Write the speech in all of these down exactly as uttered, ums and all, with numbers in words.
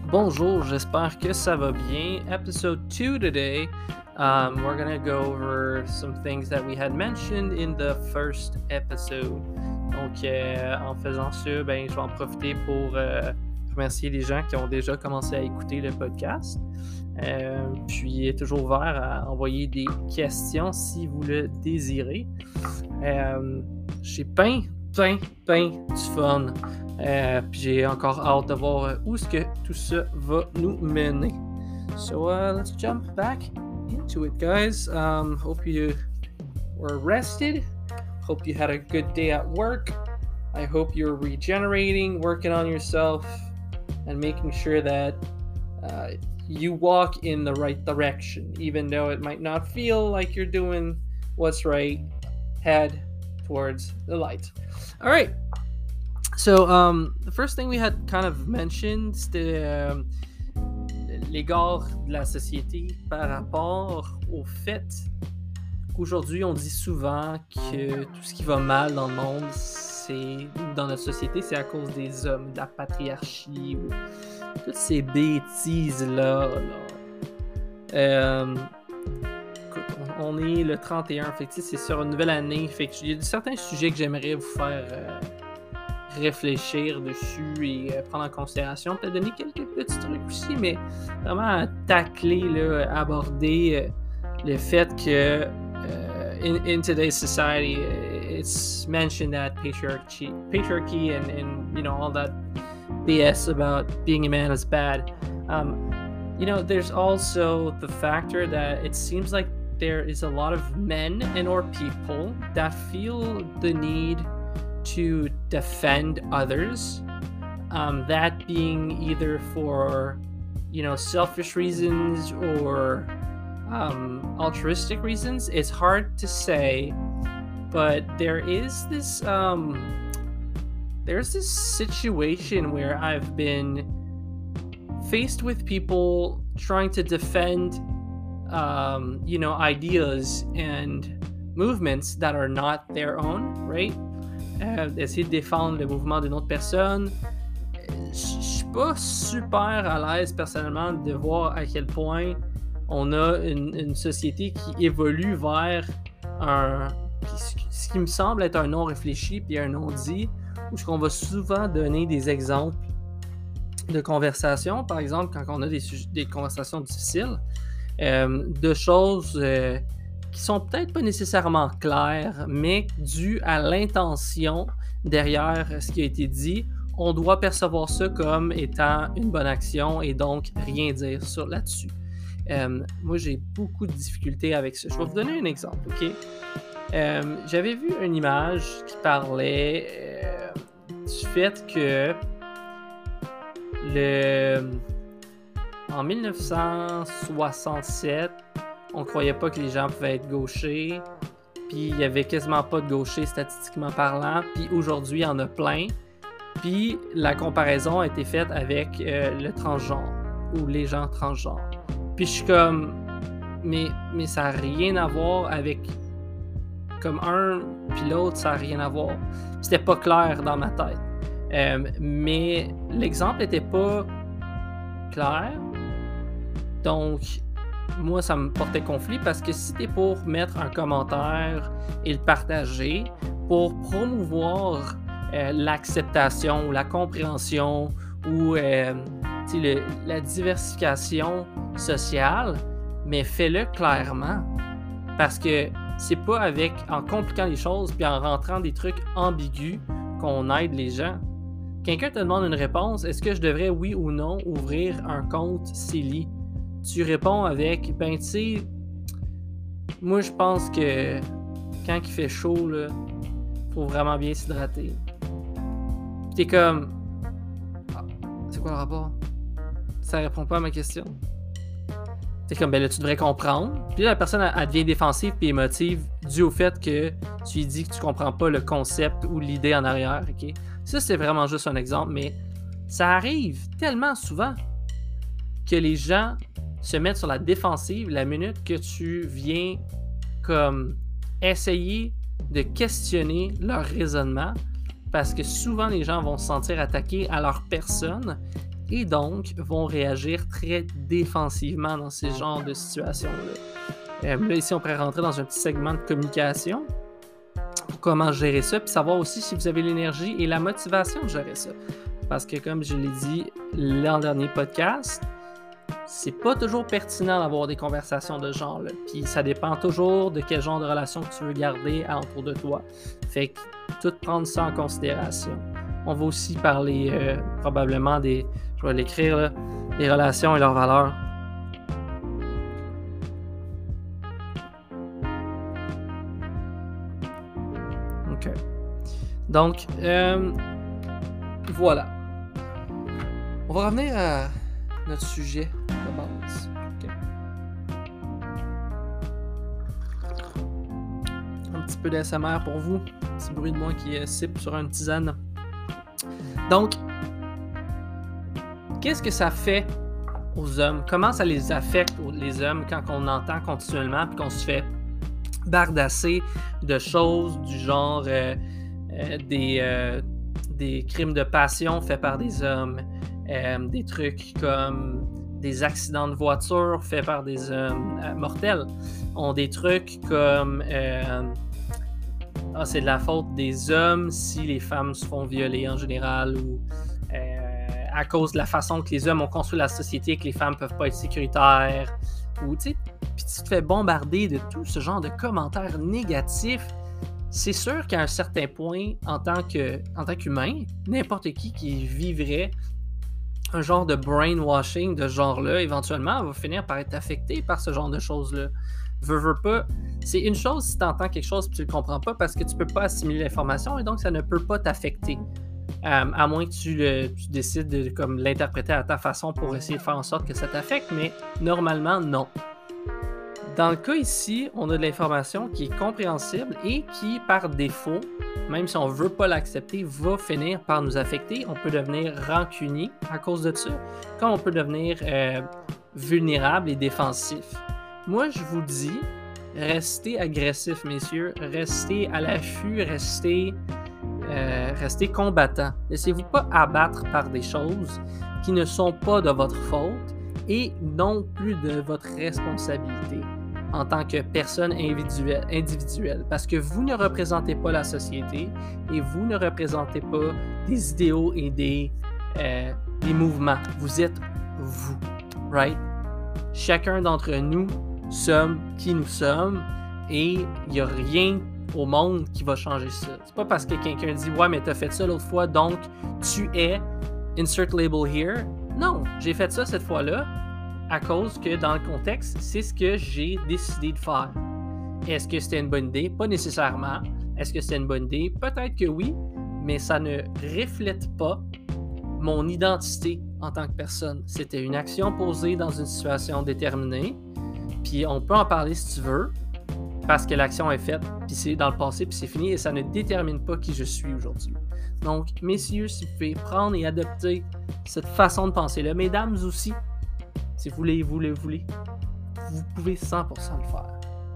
Bonjour, j'espère que ça va bien. Episode two today, um, we're gonna go over some things that we had mentioned in the first episode. Donc, euh, en faisant ça, ben, je vais en profiter pour euh, remercier les gens qui ont déjà commencé à écouter le podcast. Euh, puis, toujours ouvert à envoyer des questions si vous le désirez. Euh, j'ai plein, plein, plein du fun. Euh, puis j'ai encore hâte de voir euh, où est-ce que tout ça va nous mener. So uh, let's jump back into it, guys. Um, hope you were rested. Hope you had a good day at work. I hope you're regenerating, working on yourself, and making sure that uh, you walk in the right direction. Even though it might not feel like you're doing what's right, head towards the light. All right. So, um, the first thing we had kind of mentioned, c'était euh, l'égard de la société par rapport au fait qu'aujourd'hui, on dit souvent que tout ce qui va mal dans le monde, c'est dans notre société, c'est à cause des hommes, de la patriarchie, ou toutes ces bêtises-là. Là. Euh, on, on est le trente et un, fait que c'est sur une nouvelle année, fait que il y a certains sujets que j'aimerais vous faire... Euh, réfléchir dessus et euh, prendre en considération, peut-être donner quelques petits trucs aussi, mais vraiment tacler, là, aborder euh, le fait que uh, in, in today's society it's mentioned that patriarchy, patriarchy and, and you know all that B S about being a man is bad. Um, you know, there's also the factor that it seems like there is a lot of men and or people that feel the need to defend others, um, that being either for, you know, selfish reasons or um, altruistic reasons. It's hard to say, but there is this um, there's this situation where I've been faced with people trying to defend, um, you know, ideas and movements that are not their own, right? Euh, essayer de défendre le mouvement d'une autre personne. Je suis pas super à l'aise personnellement de voir à quel point on a une, une société qui évolue vers un ce qui me semble être un non réfléchi puis un non dit, où on va souvent donner des exemples de conversations, par exemple quand on a des, des conversations difficiles, euh, de choses euh, qui sont peut-être pas nécessairement claires, mais dues à l'intention derrière ce qui a été dit, on doit percevoir ça comme étant une bonne action et donc rien dire sur là-dessus. Euh, moi, j'ai beaucoup de difficultés avec ça. Je vais vous donner un exemple, OK? Euh, j'avais vu une image qui parlait euh, du fait que le en dix-neuf cent soixante-sept, on croyait pas que les gens pouvaient être gauchers, puis il y avait quasiment pas de gauchers statistiquement parlant, puis aujourd'hui il y en a plein, puis la comparaison a été faite avec euh, le transgenre ou les gens transgenres. Puis je suis comme, mais, mais ça n'a rien à voir avec comme un puis l'autre, ça n'a rien à voir. C'était pas clair dans ma tête. Euh, mais l'exemple n'était pas clair, donc moi, ça me portait conflit parce que si t'es pour mettre un commentaire et le partager pour promouvoir euh, l'acceptation ou la compréhension ou euh, le, la diversification sociale, mais fais-le clairement. Parce que c'est pas avec en compliquant les choses puis en rentrant des trucs ambigus qu'on aide les gens. Quelqu'un te demande une réponse, est-ce que je devrais, oui ou non, ouvrir un compte Silly? Tu réponds avec, ben tu sais, moi je pense que quand il fait chaud, là, faut vraiment bien s'hydrater. Puis t'es comme, ah, c'est quoi le rapport? Ça répond pas à ma question. T'es comme, ben là tu devrais comprendre. Puis là la personne elle, elle devient défensive puis émotive dû au fait que tu lui dis que tu comprends pas le concept ou l'idée en arrière, ok? Ça c'est vraiment juste un exemple, mais ça arrive tellement souvent que les gens se mettre sur la défensive la minute que tu viens comme essayer de questionner leur raisonnement, parce que souvent les gens vont se sentir attaqués à leur personne et donc vont réagir très défensivement dans ces genres de situations-là. Euh, là, ici, on pourrait rentrer dans un petit segment de communication pour comment gérer ça, puis savoir aussi si vous avez l'énergie et la motivation de gérer ça. Parce que, comme je l'ai dit l'an dernier podcast, c'est pas toujours pertinent d'avoir des conversations de ce genre-là. Puis ça dépend toujours de quel genre de relation que tu veux garder autour de toi. Fait que tout prendre ça en considération. On va aussi parler euh, probablement des, je vais l'écrire là, des relations et leurs valeurs. OK. Donc, euh, voilà. On va revenir à notre sujet de base. Okay. Un petit peu d'A S M R pour vous. Un petit bruit de moi qui euh, sipe sur une tisane. Donc, qu'est-ce que ça fait aux hommes? Comment ça les affecte, les hommes, quand on entend continuellement et qu'on se fait bardasser de choses du genre euh, euh, des, euh, des crimes de passion faits par des hommes, euh, des trucs comme des accidents de voiture faits par des hommes euh, mortels, ont des trucs comme euh, ah, c'est de la faute des hommes si les femmes se font violer en général, ou euh, à cause de la façon que les hommes ont construit la société, que les femmes peuvent pas être sécuritaires, ou tu sais, puis tu te fais bombarder de tout ce genre de commentaires négatifs. C'est sûr qu'à un certain point, en tant que, en tant qu'humain, n'importe qui qui vivrait un genre de brainwashing de ce genre-là, éventuellement, va finir par être affecté par ce genre de choses-là. Veux, veux pas. C'est une chose si tu entends quelque chose et tu le comprends pas, parce que tu peux pas assimiler l'information et donc ça ne peut pas t'affecter. Euh, à moins que tu, le, tu décides de comme, l'interpréter à ta façon pour essayer de faire en sorte que ça t'affecte, mais normalement, non. Dans le cas ici, on a de l'information qui est compréhensible et qui, par défaut, même si on ne veut pas l'accepter, va finir par nous affecter. On peut devenir rancunier à cause de ça, comme on peut devenir euh, vulnérable et défensif. Moi, je vous dis, restez agressif, messieurs, restez à l'affût, restez, euh, restez combattant. Laissez-vous pas abattre par des choses qui ne sont pas de votre faute et non plus de votre responsabilité en tant que personne individuelle, individuelle, parce que vous ne représentez pas la société et vous ne représentez pas des idéaux et des, euh, des mouvements. Vous êtes vous, right? Chacun d'entre nous sommes qui nous sommes et il n'y a rien au monde qui va changer ça. C'est pas parce que quelqu'un dit « Ouais, mais t'as fait ça l'autre fois, donc tu es insert label here ». Non, j'ai fait ça cette fois-là à cause que dans le contexte, c'est ce que j'ai décidé de faire. Est-ce que c'était une bonne idée? Pas nécessairement. Est-ce que c'était une bonne idée? Peut-être que oui, mais ça ne reflète pas mon identité en tant que personne. C'était une action posée dans une situation déterminée, puis on peut en parler si tu veux, parce que l'action est faite, puis c'est dans le passé, puis c'est fini, et ça ne détermine pas qui je suis aujourd'hui. Donc, messieurs, si vous pouvez prendre et adopter cette façon de penser-là, mesdames aussi, si vous voulez, vous le voulez, vous pouvez cent pour cent le faire.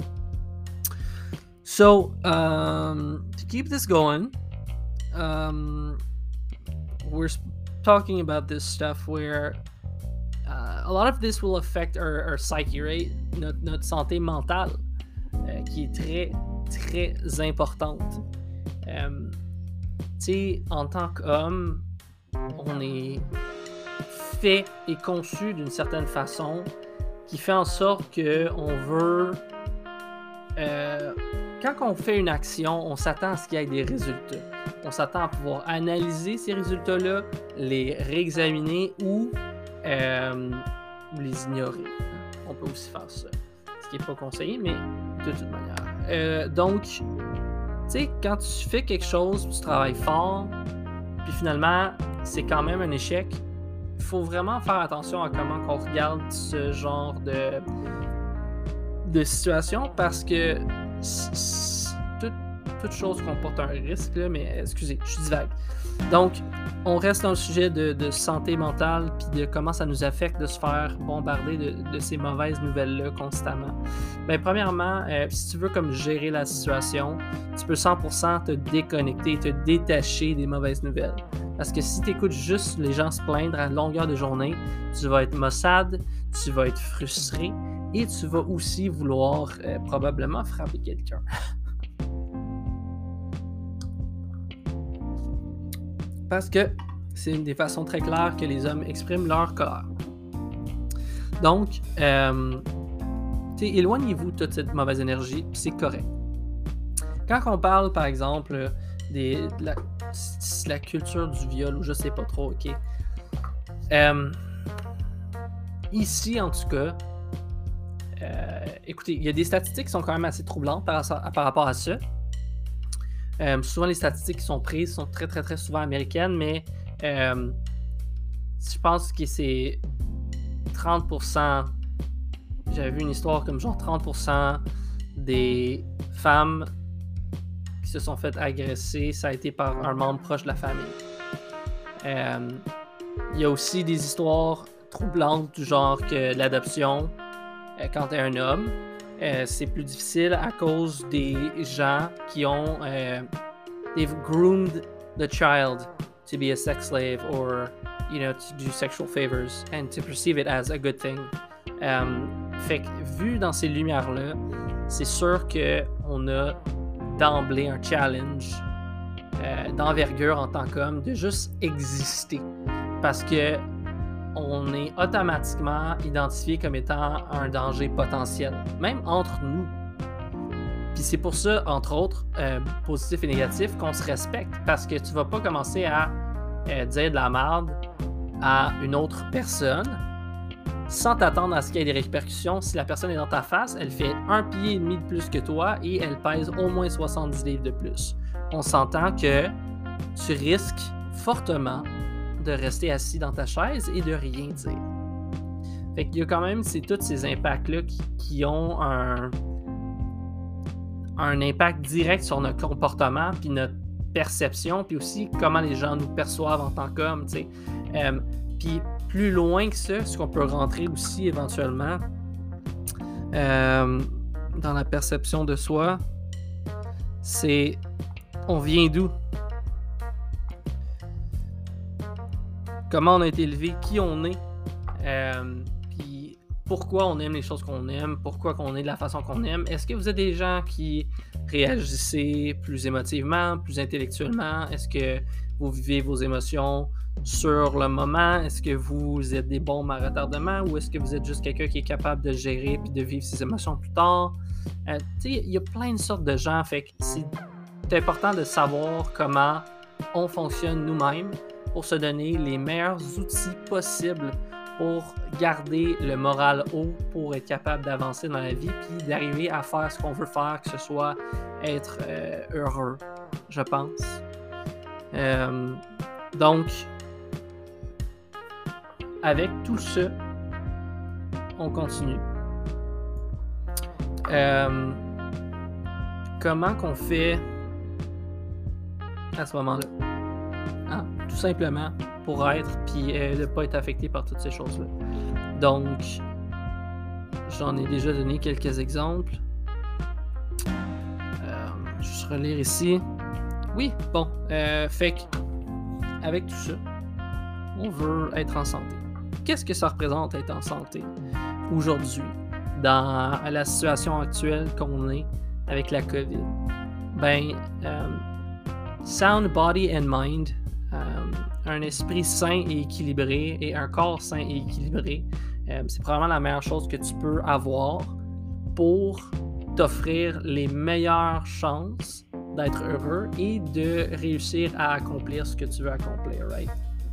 So, um, to keep this going, um, we're talking about this stuff where uh, a lot of this will affect our, our psyche, right? Notre, notre santé mentale, euh, qui est très, très importante. Um, tu sais, en tant qu'homme, on est fait et conçu d'une certaine façon qui fait en sorte qu'on veut... Euh, quand on fait une action, on s'attend à ce qu'il y ait des résultats. On s'attend à pouvoir analyser ces résultats-là, les réexaminer ou, euh, ou les ignorer. On peut aussi faire ça. Ce qui n'est pas conseillé, mais de toute manière. Euh, donc, tu sais, quand tu fais quelque chose, tu travailles fort, puis finalement, c'est quand même un échec, il faut vraiment faire attention à comment on regarde ce genre de, de situation, parce que toute, toute chose comporte un risque, là, mais excusez, je suis divague. Donc, on reste dans le sujet de, de santé mentale, puis de comment ça nous affecte de se faire bombarder de, de ces mauvaises nouvelles-là constamment. Bien, premièrement, euh, si tu veux comme gérer la situation, tu peux cent pour cent te déconnecter, te détacher des mauvaises nouvelles. Parce que si tu écoutes juste les gens se plaindre à longueur de journée, tu vas être maussade, tu vas être frustré et tu vas aussi vouloir euh, probablement frapper quelqu'un. Parce que c'est une des façons très claires que les hommes expriment leur colère. Donc, euh, éloignez-vous de toute cette mauvaise énergie, puis c'est correct. Quand on parle, par exemple, des, de, la, de la culture du viol, ou je sais pas trop, ok. Euh, ici, en tout cas, euh, écoutez, il y a des statistiques qui sont quand même assez troublantes par, par rapport à ça. Euh, souvent, les statistiques qui sont prises sont très, très, très souvent américaines, mais euh, je pense que c'est trente pour cent. J'avais vu une histoire comme genre trente pour cent des femmes qui se sont fait agresser, ça a été par un membre proche de la famille. Euh, il y a aussi des histoires troublantes du genre que l'adoption, euh, quand tu es un homme, euh, c'est plus difficile à cause des gens qui ont euh, they've groomed the child to be a sex slave or you know to do sexual favors and to perceive it as a good thing. Um, fait que vu dans ces lumières-là, c'est sûr qu'on a d'emblée un challenge euh, d'envergure en tant qu'homme de juste exister. Parce que on est automatiquement identifié comme étant un danger potentiel, même entre nous. Puis c'est pour ça, entre autres, euh, positif et négatif, qu'on se respecte. Parce que tu vas pas commencer à euh, dire de la merde à une autre personne sans t'attendre à ce qu'il y ait des répercussions. Si la personne est dans ta face, elle fait un pied et demi de plus que toi et elle pèse au moins soixante-dix livres de plus. On s'entend que tu risques fortement de rester assis dans ta chaise et de rien dire. Fait qu'il y a quand même c'est tous ces impacts-là qui, qui ont un, un impact direct sur notre comportement, puis notre perception, puis aussi comment les gens nous perçoivent en tant qu'hommes, tu sais. Euh, puis plus loin que ça, ce qu'on peut rentrer aussi éventuellement euh, dans la perception de soi, c'est on vient d'où? Comment on a été élevé, qui on est, euh, puis pourquoi on aime les choses qu'on aime, pourquoi qu'on est de la façon qu'on aime. Est-ce que vous êtes des gens qui réagissez plus émotivement, plus intellectuellement? Est-ce que vous vivez vos émotions sur le moment? Est-ce que vous êtes des bombes à retardement ou est-ce que vous êtes juste quelqu'un qui est capable de gérer puis de vivre ses émotions plus tard? Euh, tu sais, il y a plein de sortes de gens, fait que c'est important de savoir comment on fonctionne nous-mêmes pour se donner les meilleurs outils possibles pour garder le moral haut, pour être capable d'avancer dans la vie puis d'arriver à faire ce qu'on veut faire, que ce soit être euh, heureux, je pense. Euh, donc, avec tout ça, on continue. Euh, comment qu'on fait à ce moment-là? Hein? Tout simplement pour être, puis euh, ne pas être affecté par toutes ces choses-là. Donc, j'en ai déjà donné quelques exemples. Euh, je vais relire ici. Oui, bon, euh, fait que, avec tout ça, on veut être en santé. Qu'est-ce que ça représente être en santé aujourd'hui, dans la situation actuelle qu'on est avec la COVID? Ben, euh, sound body and mind, euh, un esprit sain et équilibré et un corps sain et équilibré, euh, c'est probablement la meilleure chose que tu peux avoir pour t'offrir les meilleures chances d'être heureux et de réussir à accomplir ce que tu veux accomplir, right?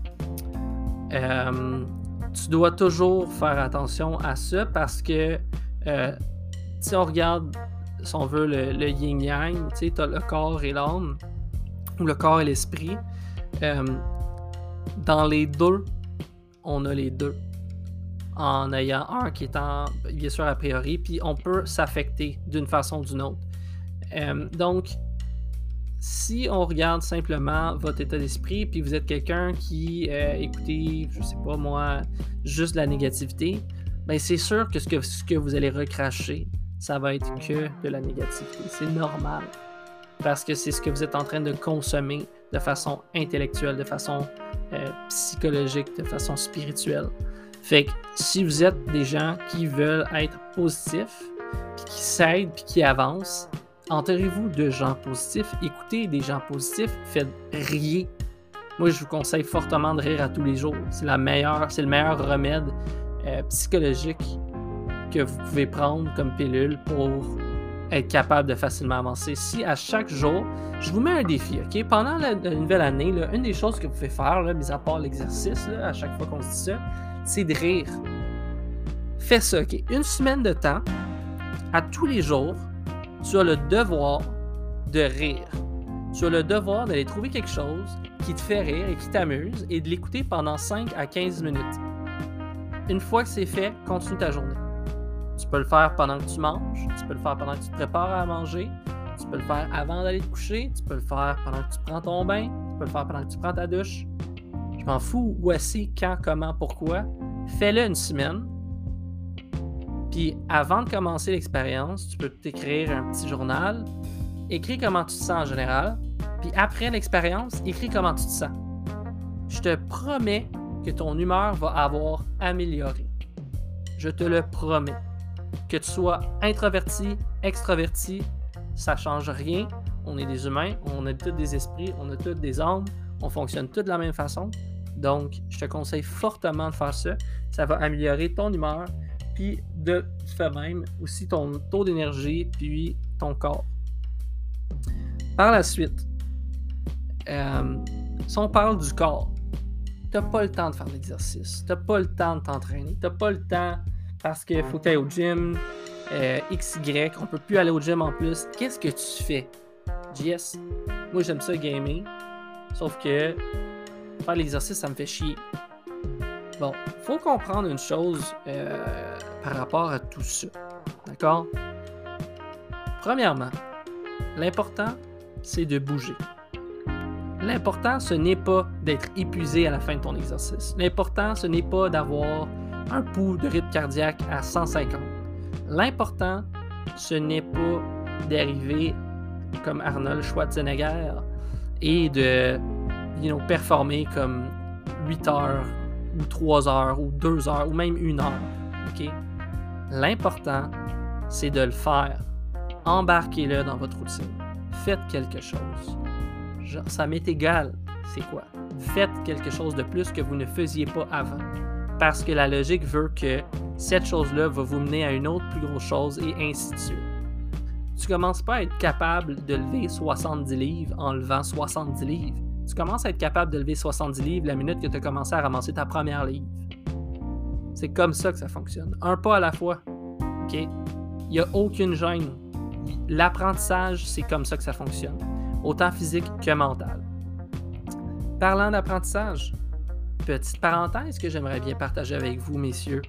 Euh, tu dois toujours faire attention à ça parce que euh, si on regarde, si on veut, le, le yin-yang, tu sais, tu as le corps et l'âme, ou le corps et l'esprit. Euh, dans les deux, on a les deux. En ayant un qui est en, bien sûr, a priori, puis on peut s'affecter d'une façon ou d'une autre. Euh, donc, si on regarde simplement votre état d'esprit, puis vous êtes quelqu'un qui, euh, écoutez, je sais pas moi, juste de la négativité, ben c'est sûr que ce, que ce que vous allez recracher, ça va être que de la négativité. C'est normal. parce que c'est ce que vous êtes en train de consommer de façon intellectuelle, de façon euh, psychologique, de façon spirituelle. Fait que si vous êtes des gens qui veulent être positifs, puis qui s'aident, puis qui avancent, entourez-vous de gens positifs, écoutez des gens positifs, faites rire. Moi, je vous conseille fortement de rire à tous les jours. C'est la meilleure, c'est le meilleur remède euh, psychologique que vous pouvez prendre comme pilule pour être capable de facilement avancer. Si à chaque jour, je vous mets un défi, OK? Pendant la, la nouvelle année, là, une des choses que vous pouvez faire, là, mis à part l'exercice, là, à chaque fois qu'on se dit ça, c'est de rire. Fais ça, OK? Une semaine de temps, à tous les jours, tu as le devoir de rire. Tu as le devoir d'aller trouver quelque chose qui te fait rire et qui t'amuse et de l'écouter pendant cinq à quinze minutes. Une fois que c'est fait, continue ta journée. Tu peux le faire pendant que tu manges, tu peux le faire pendant que tu te prépares à manger, tu peux le faire avant d'aller te coucher, tu peux le faire pendant que tu prends ton bain, tu peux le faire pendant que tu prends ta douche. Je m'en fous où est-ce, quand, comment, pourquoi. Fais-le une semaine. Puis avant de commencer l'expérience, tu peux t'écrire un petit journal. Écris comment tu te sens en général. Puis après l'expérience, écris comment tu te sens. Je te promets que ton humeur va avoir amélioré. Je te le promets. Que tu sois introverti, extraverti, ça ne change rien. On est des humains, on a tous des esprits, on a tous des âmes, on fonctionne tous de la même façon. Donc, je te conseille fortement de faire ça. Ça va améliorer ton humeur, puis de fait même aussi ton taux d'énergie, puis ton corps. Par la suite, euh, si on parle du corps, tu n'as pas le temps de faire l'exercice, tu n'as pas le temps de t'entraîner, tu n'as pas le temps parce qu'il faut que tu ailles au gym, euh, X Y, on ne peut plus aller au gym en plus. Qu'est-ce que tu fais? J S, moi j'aime ça gamer, sauf que faire l'exercice, ça me fait chier. Bon, il faut comprendre une chose euh, par rapport à tout ça. D'accord? Premièrement, l'important, c'est de bouger. L'important, ce n'est pas d'être épuisé à la fin de ton exercice. L'important, ce n'est pas d'avoir un pouls de rythme cardiaque à cent cinquante. L'important, ce n'est pas d'arriver comme Arnold Schwarzenegger et de you know, performer comme huit heures ou trois heures ou deux heures ou même une heure. Okay? L'important, c'est de le faire. Embarquez-le dans votre routine. Faites quelque chose. Genre, ça m'est égal, c'est quoi? Faites quelque chose de plus que vous ne faisiez pas avant. Parce que la logique veut que cette chose-là va vous mener à une autre plus grosse chose et ainsi de suite. Tu commences pas à être capable de lever soixante-dix livres en levant soixante-dix livres. Tu commences à être capable de lever soixante-dix livres la minute que tu as commencé à ramasser ta première livre. C'est comme ça que ça fonctionne. Un pas à la fois. OK? Il n'y a aucune gêne. L'apprentissage, c'est comme ça que ça fonctionne. Autant physique que mental. Parlant d'apprentissage, petite parenthèse que j'aimerais bien partager avec vous, messieurs.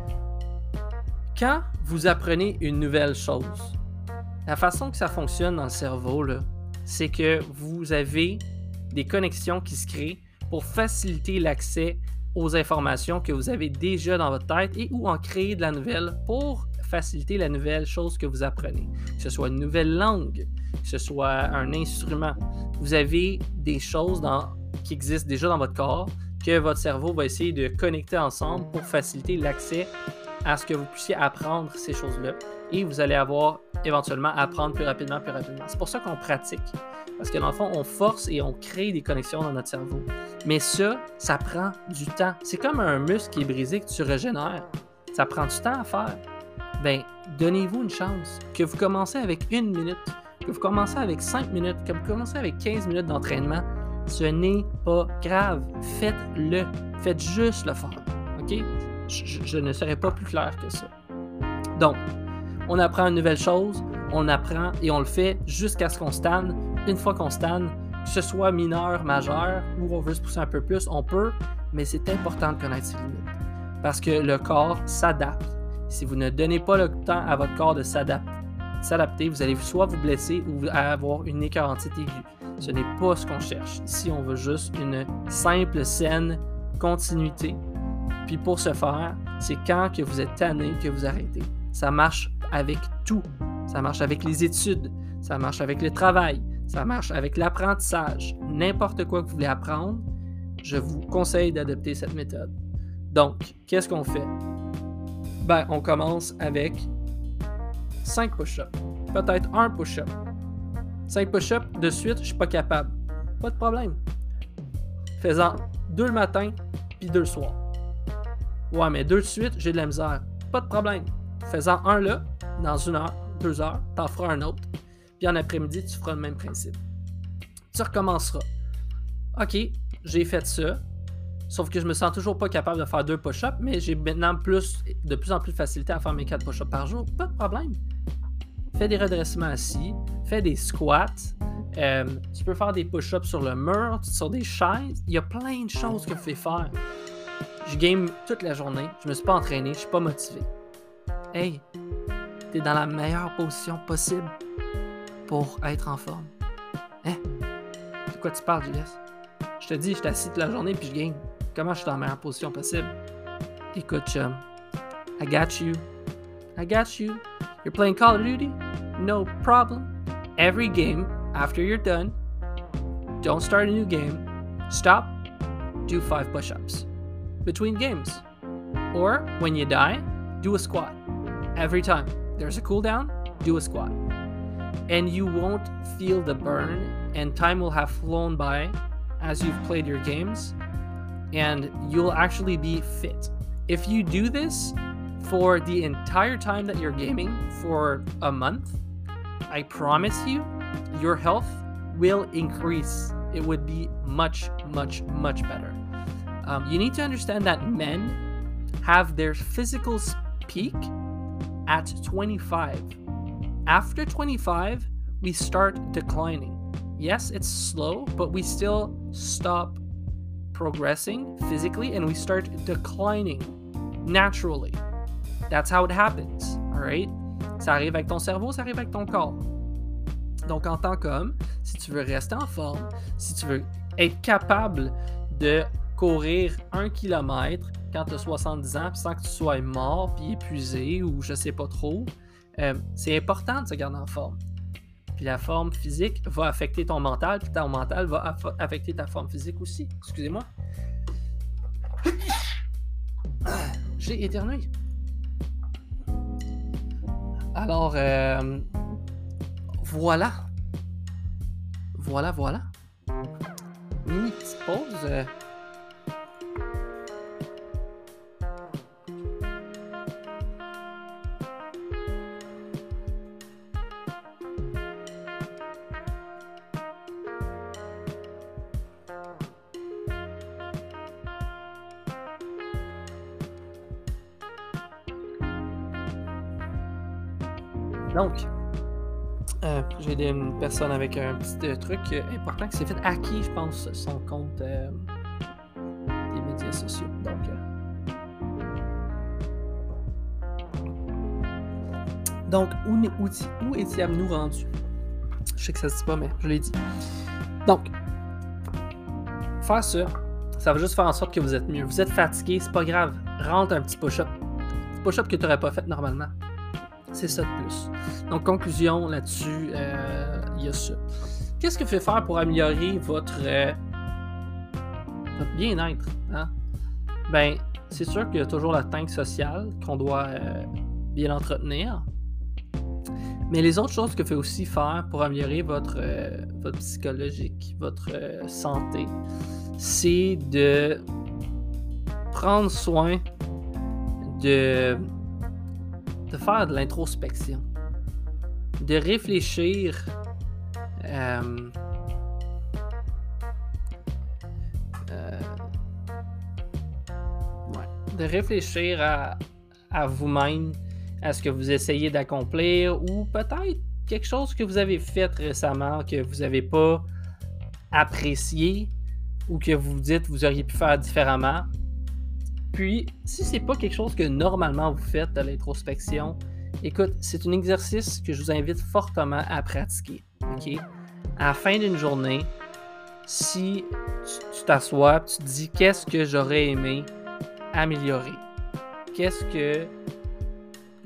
Quand vous apprenez une nouvelle chose, la façon que ça fonctionne dans le cerveau, là, c'est que vous avez des connexions qui se créent pour faciliter l'accès aux informations que vous avez déjà dans votre tête et ou en créer de la nouvelle pour faciliter la nouvelle chose que vous apprenez. Que ce soit une nouvelle langue, que ce soit un instrument. Vous avez des choses dans, qui existent déjà dans votre corps que votre cerveau va essayer de connecter ensemble pour faciliter l'accès à ce que vous puissiez apprendre ces choses-là. Et vous allez avoir éventuellement à apprendre plus rapidement, plus rapidement. C'est pour ça qu'on pratique. Parce que dans le fond, on force et on crée des connexions dans notre cerveau. Mais ça, ça prend du temps. C'est comme un muscle qui est brisé que tu régénères. Ça prend du temps à faire. Bien, donnez-vous une chance. Que vous commencez avec une minute, que vous commencez avec cinq minutes, que vous commencez avec quinze minutes d'entraînement, ce n'est pas grave. Faites-le. Faites juste le faire. OK? Je, je, je ne serai pas plus clair que ça. Donc, on apprend une nouvelle chose, on apprend et on le fait jusqu'à ce qu'on stanne. Une fois qu'on stanne, que ce soit mineur, majeur, ou on veut se pousser un peu plus, on peut, mais c'est important de connaître ses limites. Parce que le corps s'adapte. Si vous ne donnez pas le temps à votre corps de s'adapter, s'adapter, vous allez soit vous blesser ou avoir une écœurantite aiguë. Ce n'est pas ce qu'on cherche. Ici, on veut juste une simple, saine continuité. Puis pour ce faire, c'est quand que vous êtes tanné que vous arrêtez. Ça marche avec tout. Ça marche avec les études, ça marche avec le travail, Ça marche avec l'apprentissage. N'importe quoi que vous voulez apprendre, je vous conseille d'adopter cette méthode. Donc, qu'est-ce qu'on fait? Ben, on commence avec cinq push-ups. Peut-être un push-up. cinq push-ups de suite, je suis pas capable. Pas de problème. Fais-en deux le matin, puis deux le soir. Ouais, mais deux de suite, j'ai de la misère. Pas de problème. Fais-en un là, dans une heure, deux heures, t'en feras un autre. Puis en après-midi, tu feras le même principe. Tu recommenceras. OK, j'ai fait ça. Sauf que je me sens toujours pas capable de faire deux push-ups, mais j'ai maintenant plus, de plus en plus de facilité à faire mes quatre push-ups par jour. Pas de problème. Fais des redressements assis, fais des squats, euh, tu peux faire des push-ups sur le mur, sur des chaises. Il y a plein de choses que vous pouvez faire. Je game toute la journée, je me suis pas entraîné, je suis pas motivé. Hey, t'es dans la meilleure position possible pour être en forme. Hein? De quoi tu parles, Julius? Je te dis, je suis assis toute la journée puis je game. Comment je suis dans la meilleure position possible? Écoute, chum. I got you. I got you. You're playing Call of Duty? No problem. Every game, after you're done, don't start a new game. Stop. Do five push-ups. Between games. Or, when you die, do a squat. Every time there's a cooldown, do a squat. And you won't feel the burn, and time will have flown by as you've played your games, and you'll actually be fit. If you do this for the entire time that you're gaming for a month, I promise you, your health will increase. It would be much, much, much better. Um, you need to understand that men have their physical peak at twenty-five. After twenty-five, we start declining. Yes, it's slow, but we still stop progressing physically and we start declining naturally. That's how it happens, all right? Ça arrive avec ton cerveau, ça arrive avec ton corps. Donc, en tant qu'homme, si tu veux rester en forme, si tu veux être capable de courir un kilomètre quand tu as soixante-dix ans sans que tu sois mort puis épuisé ou je sais pas trop, euh, c'est important de se garder en forme. Puis la forme physique va affecter ton mental, puis ton mental va aff- affecter ta forme physique aussi. Excusez-moi. J'ai éternué. Alors, euh, voilà. Voilà, voilà. Mini petite pause. Euh, Donc, euh, j'ai une personne avec un petit euh, truc euh, important qui s'est fait hacker, je pense, son compte euh, des médias sociaux. Donc, euh... donc où, où, où étions-nous rendus? Je sais que ça se dit pas, mais je l'ai dit. Donc, faire ça, ça va juste faire en sorte que vous êtes mieux. Vous êtes fatigué, c'est pas grave. Rentre un petit push-up. Un push-up que tu n'aurais pas fait normalement. C'est ça de plus. Donc, conclusion là-dessus, il euh, y a ça. Qu'est-ce que fait faire pour améliorer votre, euh, votre bien-être? Hein? Ben, c'est sûr qu'il y a toujours la tank sociale qu'on doit euh, bien entretenir. Mais les autres choses que fait aussi faire pour améliorer votre, euh, votre psychologique, votre euh, santé, c'est de prendre soin de... de faire de l'introspection, de réfléchir euh, euh, ouais, de réfléchir à, à vous-même, à ce que vous essayez d'accomplir ou peut-être quelque chose que vous avez fait récemment que vous n'avez pas apprécié ou que vous vous dites vous auriez pu faire différemment. Puis, si c'est pas quelque chose que normalement vous faites de l'introspection, écoute, c'est un exercice que je vous invite fortement à pratiquer. OK? À la fin d'une journée, si tu, tu t'assois, tu te dis qu'est-ce que j'aurais aimé améliorer? Qu'est-ce que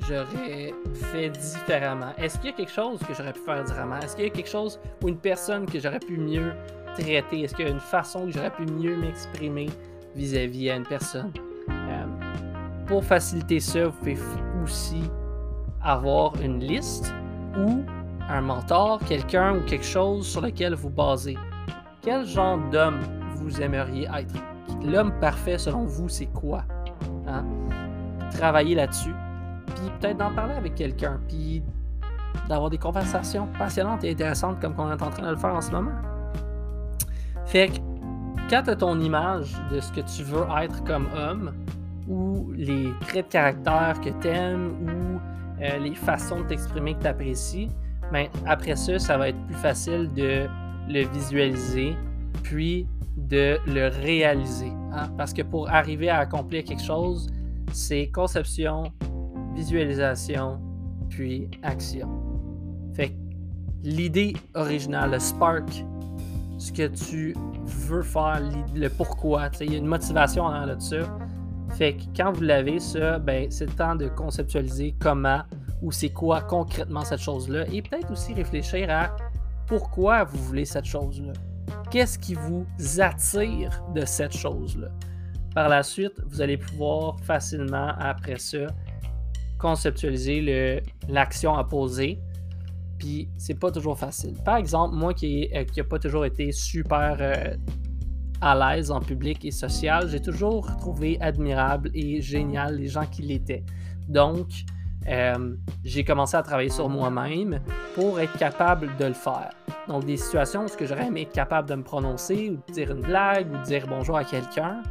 j'aurais fait différemment? Est-ce qu'il y a quelque chose que j'aurais pu faire différemment? Est-ce qu'il y a quelque chose ou une personne que j'aurais pu mieux traiter? Est-ce qu'il y a une façon que j'aurais pu mieux m'exprimer vis-à-vis à une personne? Euh, pour faciliter ça, vous pouvez aussi avoir une liste ou un mentor, quelqu'un ou quelque chose sur lequel vous basez. Quel genre d'homme vous aimeriez être? L'homme parfait, selon vous, c'est quoi? Hein? Travailler là-dessus, puis peut-être d'en parler avec quelqu'un, puis d'avoir des conversations passionnantes et intéressantes comme on est en train de le faire en ce moment. Fait que, quand tu as ton image de ce que tu veux être comme homme, ou les traits de caractère que tu aimes, ou euh, les façons de t'exprimer que tu apprécies, ben, après ça, ça va être plus facile de le visualiser, puis de le réaliser. Hein? Parce que pour arriver à accomplir quelque chose, c'est conception, visualisation, puis action. Fait que l'idée originale, le spark, ce que tu veux faire, le pourquoi, il y a une motivation en arrière de ça. Fait que quand vous l'avez, ça, ben, c'est le temps de conceptualiser comment ou c'est quoi concrètement cette chose-là et peut-être aussi réfléchir à pourquoi vous voulez cette chose-là. Qu'est-ce qui vous attire de cette chose-là? Par la suite, vous allez pouvoir facilement, après ça, conceptualiser le, l'action à poser. Puis, c'est pas toujours facile. Par exemple, moi qui n'ai pas toujours été super euh, à l'aise en public et social, j'ai toujours trouvé admirable et génial les gens qui l'étaient. Donc, euh, j'ai commencé à travailler sur moi-même pour être capable de le faire. Donc, des situations où j'aurais aimé être capable de me prononcer ou de dire une blague ou de dire bonjour à quelqu'un,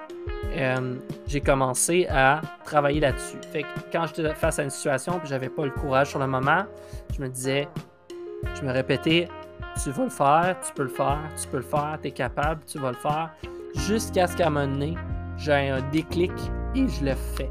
euh, j'ai commencé à travailler là-dessus. Fait que quand j'étais face à une situation et j'avais pas le courage sur le moment, je me disais, je me répétais, tu vas le faire, tu peux le faire, tu peux le faire, tu es capable, tu vas le faire, jusqu'à ce qu'à un moment donné, j'ai un déclic et je le fais.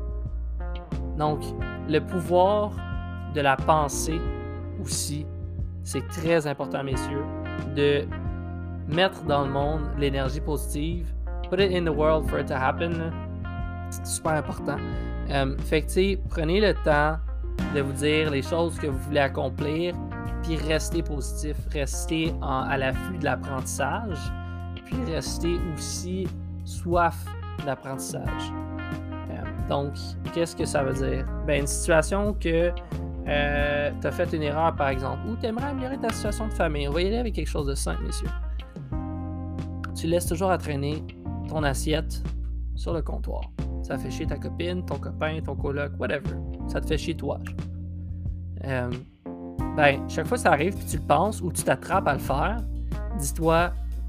Donc, le pouvoir de la pensée aussi, c'est très important, messieurs, de mettre dans le monde l'énergie positive, put it in the world for it to happen, c'est super important. Euh, fait que, tu sais, prenez le temps de vous dire les choses que vous voulez accomplir, puis restez positif, restez en, à l'affût de l'apprentissage, puis restez aussi soif d'apprentissage. Euh, donc, qu'est-ce que ça veut dire? Ben, une situation que euh, tu as fait une erreur, par exemple, ou tu aimerais améliorer ta situation de famille. On va y aller avec quelque chose de simple, messieurs. Tu laisses toujours à traîner ton assiette sur le comptoir. Ça fait chier ta copine, ton copain, ton coloc, whatever. Ça te fait chier toi. Euh, ben, chaque fois que ça arrive, puis tu le penses ou tu t'attrapes à le faire, dis-toi,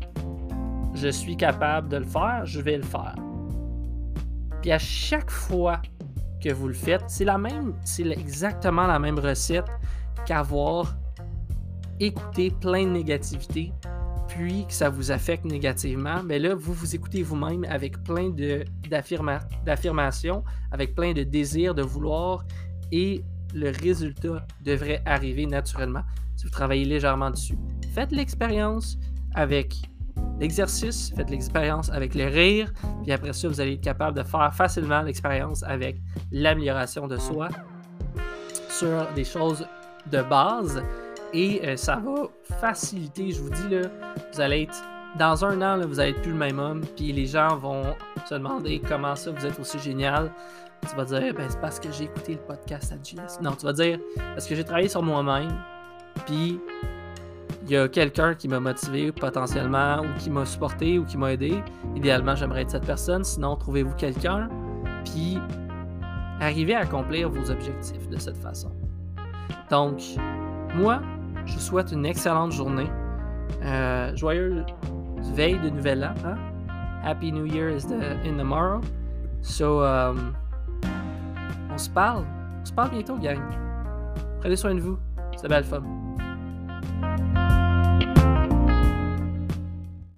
je suis capable de le faire, je vais le faire. Puis à chaque fois que vous le faites, c'est la même, c'est exactement la même recette qu'avoir écouté plein de négativité, puis que ça vous affecte négativement. Mais là, vous vous écoutez vous-même avec plein de, d'affirma, d'affirmations, avec plein de désirs de vouloir, et le résultat devrait arriver naturellement si vous travaillez légèrement dessus. Faites l'expérience avec l'exercice, faites l'expérience avec le rire, puis après ça, vous allez être capable de faire facilement l'expérience avec l'amélioration de soi sur des choses de base, et euh, ça va faciliter, je vous dis, là, vous allez être, dans un an, là, vous allez être plus le même homme, puis les gens vont se demander comment ça, vous êtes aussi génial. Tu vas dire, ben, c'est parce que j'ai écouté le podcast à G S. Non, tu vas dire, parce que j'ai travaillé sur moi-même, puis il y a quelqu'un qui m'a motivé potentiellement, ou qui m'a supporté, ou qui m'a aidé. Idéalement, j'aimerais être cette personne. Sinon, trouvez-vous quelqu'un, puis arrivez à accomplir vos objectifs de cette façon. Donc, moi, je vous souhaite une excellente journée. Euh, joyeuse veille de Nouvel An. Hein? Happy New Year is the, in the morrow. So, um, on se parle. On se parle bientôt, gang. Prenez soin de vous. C'est belle fun.